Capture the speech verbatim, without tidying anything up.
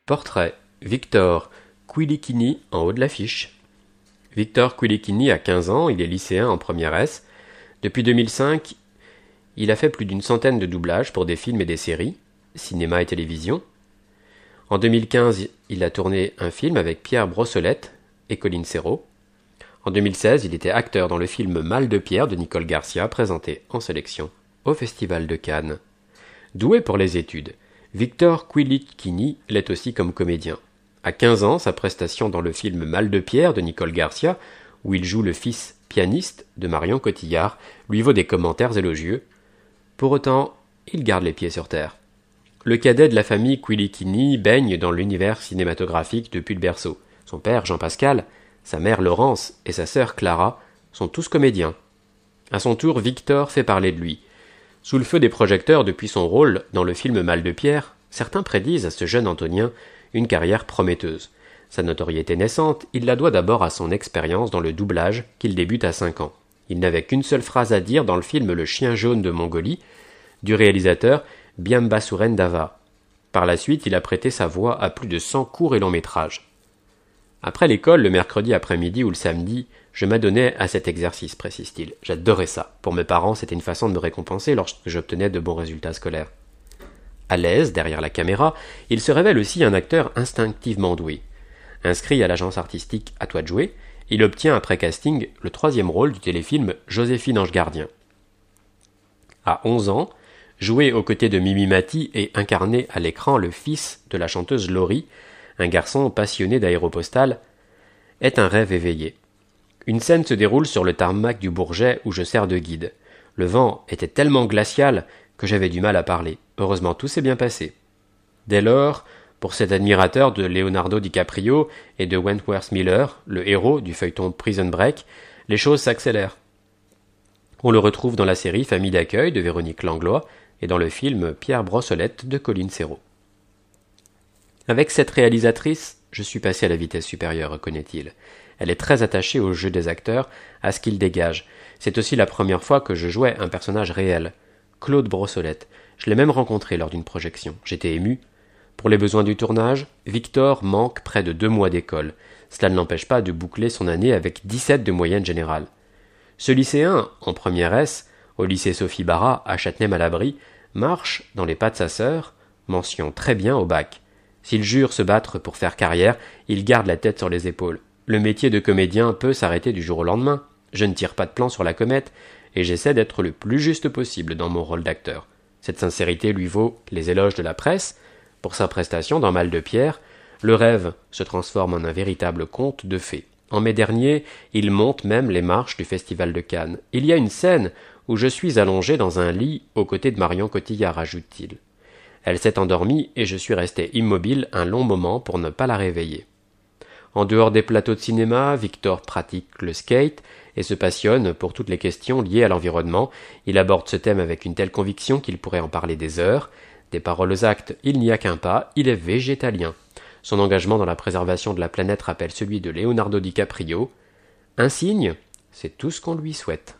Portrait. Victor Quilichini en haut de l'affiche. Victor Quilichini a quinze ans, il est lycéen en première S. Depuis deux mille cinq, il a fait plus d'une centaine de doublages pour des films et des séries, cinéma et télévision. En deux mille quinze, il a tourné un film avec Pierre Brossolette et Colin Serrault. En deux mille seize, il était acteur dans le film Mal de Pierre de Nicole Garcia, présenté en sélection au Festival de Cannes. Doué pour les études, Victor Quilichini l'est aussi comme comédien. À quinze ans, sa prestation dans le film Mal de Pierre de Nicole Garcia, où il joue le fils pianiste de Marion Cotillard, lui vaut des commentaires élogieux. Pour autant, il garde les pieds sur terre. Le cadet de la famille Quilichini baigne dans l'univers cinématographique depuis le berceau. Son père, Jean-Pascal, sa mère Laurence et sa sœur Clara sont tous comédiens. À son tour, Victor fait parler de lui. Sous le feu des projecteurs depuis son rôle dans le film Mal de Pierre, certains prédisent à ce jeune Antonien une carrière prometteuse. Sa notoriété naissante, il la doit d'abord à son expérience dans le doublage qu'il débute à cinq ans. Il n'avait qu'une seule phrase à dire dans le film Le chien jaune de Mongolie, du réalisateur Byambasuren Dava. Par la suite, il a prêté sa voix à plus de cent courts et longs métrages. Après l'école, le mercredi après-midi ou le samedi, je m'adonnais à cet exercice, précise-t-il. J'adorais ça. Pour mes parents, c'était une façon de me récompenser lorsque j'obtenais de bons résultats scolaires. À l'aise, derrière la caméra, il se révèle aussi un acteur instinctivement doué. Inscrit à l'agence artistique À toi de jouer, il obtient après casting le troisième rôle du téléfilm Joséphine Ange Gardien. À onze ans, jouer aux côtés de Mimi Mati et incarner à l'écran le fils de la chanteuse Laurie, un garçon passionné d'aéropostale, est un rêve éveillé. Une scène se déroule sur le tarmac du Bourget où je sers de guide. Le vent était tellement glacial que j'avais du mal à parler. Heureusement, tout s'est bien passé. Dès lors, pour cet admirateur de Leonardo DiCaprio et de Wentworth Miller, le héros du feuilleton Prison Break, les choses s'accélèrent. On le retrouve dans la série Famille d'accueil de Véronique Langlois et dans le film Pierre Brossolette de Colin Serrault. Avec cette réalisatrice, je suis passé à la vitesse supérieure, reconnaît-il. Elle est très attachée au jeu des acteurs, à ce qu'ils dégagent. C'est aussi la première fois que je jouais un personnage réel. Claude Brossolette. Je l'ai même rencontré lors d'une projection. J'étais ému. Pour les besoins du tournage, Victor manque près de deux mois d'école. Cela ne l'empêche pas de boucler son année avec dix-sept de moyenne générale. Ce lycéen, en première S, au lycée Sophie Barra, à Châtenay-Malabry, marche dans les pas de sa sœur, mention très bien au bac. S'il jure se battre pour faire carrière, il garde la tête sur les épaules. Le métier de comédien peut s'arrêter du jour au lendemain. Je ne tire pas de plan sur la comète, et j'essaie d'être le plus juste possible dans mon rôle d'acteur. Cette sincérité lui vaut les éloges de la presse. Pour sa prestation dans Mal de Pierre, le rêve se transforme en un véritable conte de fées. En mai dernier, il monte même les marches du Festival de Cannes. Il y a une scène où je suis allongé dans un lit aux côtés de Marion Cotillard, ajoute-t-il. Elle s'est endormie et je suis resté immobile un long moment pour ne pas la réveiller. En dehors des plateaux de cinéma, Victor pratique le skate et se passionne pour toutes les questions liées à l'environnement. Il aborde ce thème avec une telle conviction qu'il pourrait en parler des heures. Des paroles aux actes, il n'y a qu'un pas, il est végétalien. Son engagement dans la préservation de la planète rappelle celui de Leonardo DiCaprio. Un signe, c'est tout ce qu'on lui souhaite.